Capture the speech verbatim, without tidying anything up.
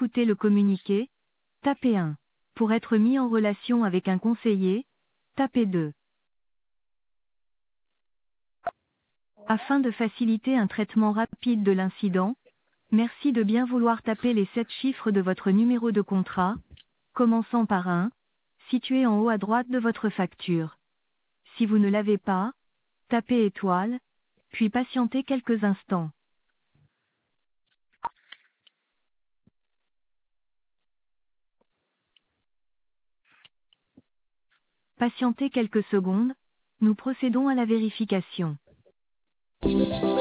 écouter le communiqué, tapez un. Pour être mis en relation avec un conseiller, tapez deux. Afin de faciliter un traitement rapide de l'incident, merci de bien vouloir taper les sept chiffres de votre numéro de contrat, commençant par un, situé en haut à droite de votre facture. Si vous ne l'avez pas, tapez étoile, puis patientez quelques instants. Patientez quelques secondes, nous procédons à la vérification.